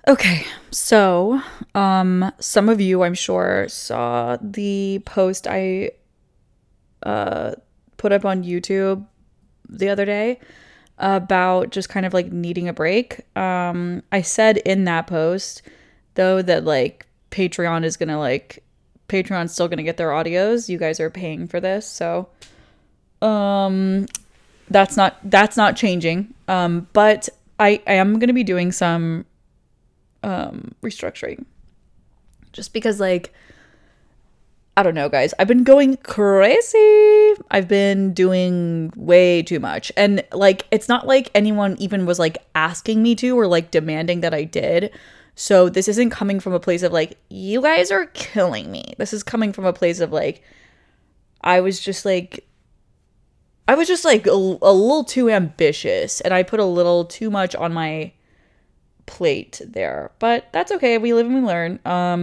Okay, so some of you, I'm sure, saw the post I uh put up on YouTube the other day about just kind of like needing a break. I said in that post though that like Patreon's still gonna get their audios. You guys are paying for this, so um that's not changing. But I am gonna be doing some restructuring just because like I don't know, guys. I've been going crazy. I've been doing way too much. And like it's not like anyone even was like asking me to or like demanding that I did. So this isn't coming from a place of like you guys are killing me. This is coming from a place of like I was just like a little too ambitious and I put a little too much on my plate there. But that's okay. We live and we learn.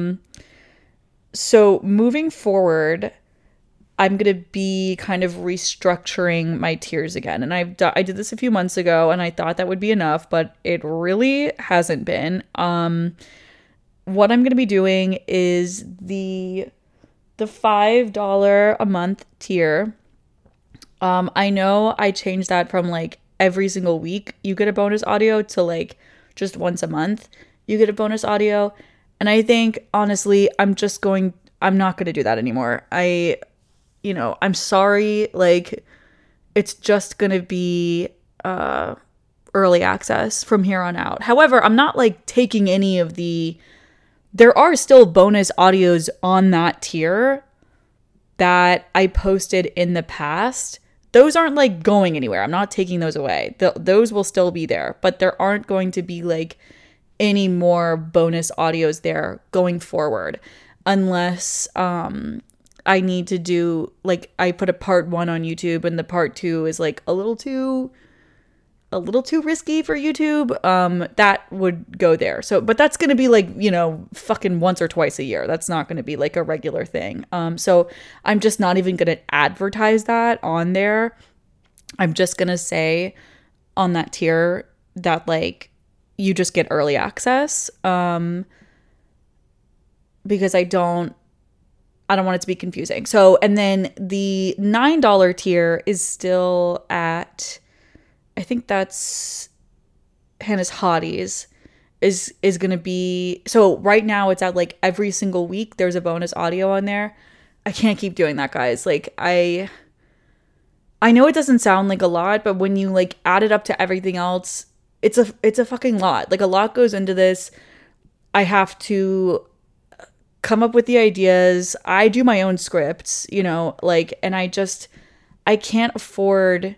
So moving forward, I'm going to be kind of restructuring my tiers again. And I did this a few months ago and I thought that would be enough, but it really hasn't been. What I'm going to be doing is the $5 a month tier. I know I changed that from like every single week you get a bonus audio to like just once a month you get a bonus audio. And I think honestly, I'm not going to do that anymore. I'm sorry. Like it's just going to be early access from here on out. However, I'm not like taking any of there are still bonus audios on that tier that I posted in the past. Those aren't like going anywhere. I'm not taking those away. Those will still be there, but there aren't going to be like any more bonus audios there going forward unless I need to do like I put a part 1 on YouTube and the part 2 is like a little too risky for YouTube. That would go there. So but that's going to be like, fucking once or twice a year. That's not going to be like a regular thing. So I'm just not even going to advertise that on there. I'm just going to say on that tier that like you just get early access because I don't want it to be confusing. So, and then the $9 tier is still at, I think that's Hannah's Hotties is going to be, so right now it's at like every single week there's a bonus audio on there. I can't keep doing that, guys. Like I know it doesn't sound like a lot, but when you like add it up to everything else, it's a fucking lot. Like a lot goes into this. I have to come up with the ideas. I do my own scripts, like, and I can't afford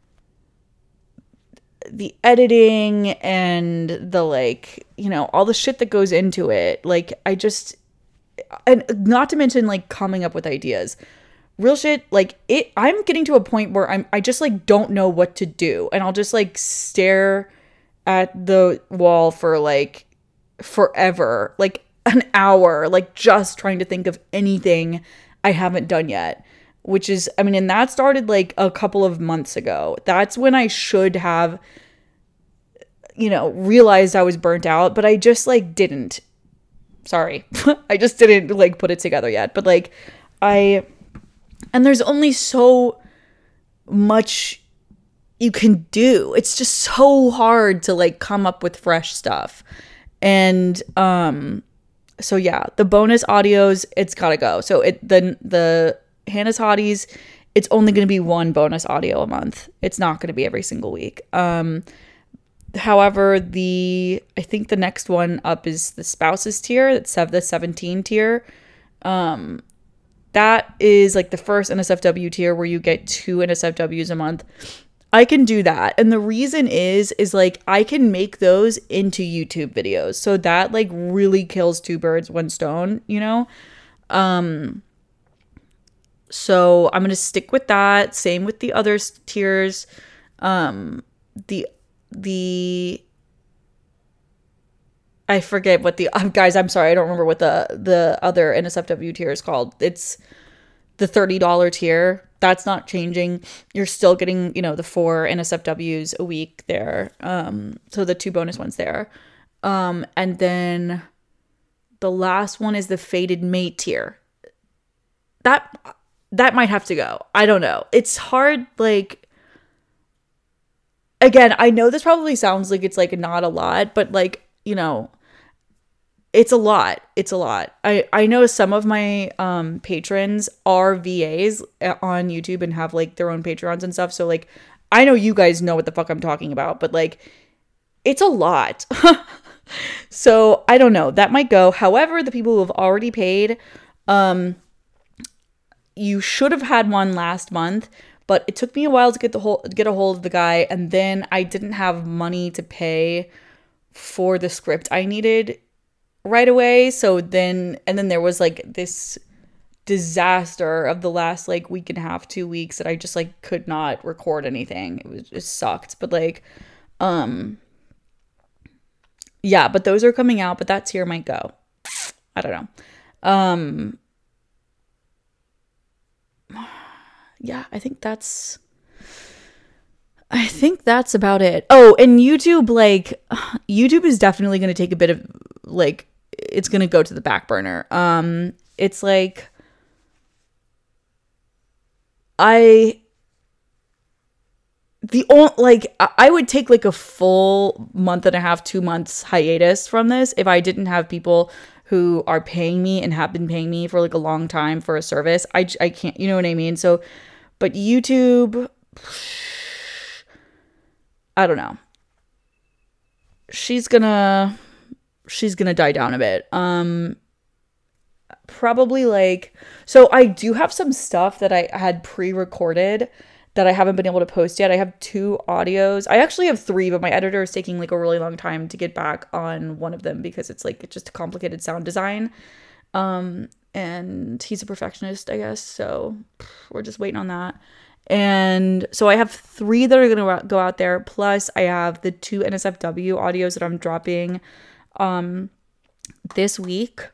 the editing and the like, all the shit that goes into it. Like and not to mention like coming up with ideas. Real shit, like I'm getting to a point where I just like don't know what to do. And I'll just like stare at the wall for like forever, like an hour, like just trying to think of anything I haven't done yet, which is, and that started like a couple of months ago. That's when I should have, realized I was burnt out, but I just like didn't. Sorry. I just didn't like put it together yet. But like and there's only so much you can do. It's just so hard to like come up with fresh stuff. And so yeah, the bonus audios, it's gotta go. So the Hannah's Hotties, it's only gonna be one bonus audio a month. It's not gonna be every single week. However, I think the next one up is the spouses tier. It's the 17 tier. That is like the first NSFW tier where you get 2 NSFWs a month. I can do that. And the reason is like I can make those into YouTube videos. So that like really kills 2 birds, 1 stone, So I'm going to stick with that. Same with the other tiers. I forget what guys, I'm sorry. I don't remember what the other NSFW tier is called. It's the $30 tier. That's not changing. You're still getting, the 4 NSFWs a week there. So the 2 bonus ones there. And then the last one is the Fated Mate tier. That might have to go. I don't know. It's hard, like, again, I know this probably sounds like it's like not a lot, but like, you know, it's a lot. It's a lot. I know some of my patrons are VAs on YouTube and have like their own Patreons and stuff. So like, I know you guys know what the fuck I'm talking about, but like, it's a lot. So I don't know. That might go. However, the people who have already paid, you should have had one last month, but it took me a while to get a hold of the guy, and then I didn't have money to pay for the script I needed right away. So then there was like this disaster of the last like week and a half, 2 weeks that I just like could not record anything. It sucked. But like, yeah, but those are coming out, but that tier might go. I don't know. Yeah, I think that's about it. Oh, and YouTube, like, YouTube is definitely going to take a bit of, like, it's going to go to the back burner. It's like, I would take like a full month and a half, 2 months hiatus from this if I didn't have people who are paying me and have been paying me for like a long time for a service. I can't, you know what I mean? So, but YouTube, I don't know. She's gonna die down a bit. Probably like, so I do have some stuff that I had pre-recorded that I haven't been able to post yet. I have 2 audios. I actually have 3, but my editor is taking like a really long time to get back on one of them because it's like just a complicated sound design. And he's a perfectionist, I guess. So we're just waiting on that. And so I have 3 that are going to go out there. Plus I have the 2 NSFW audios that I'm dropping this week.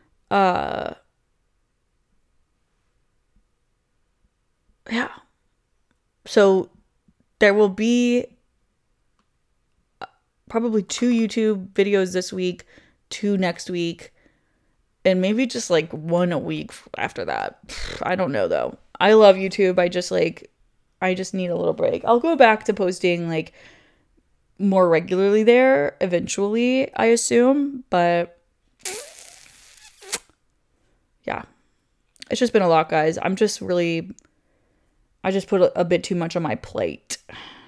Yeah. So there will be probably 2 YouTube videos this week, 2 next week, and maybe just like 1 a week after that. I don't know though. I love YouTube. I just need a little break. I'll go back to posting like more regularly there eventually, I assume, but yeah. It's just been a lot, guys. I just put a bit too much on my plate.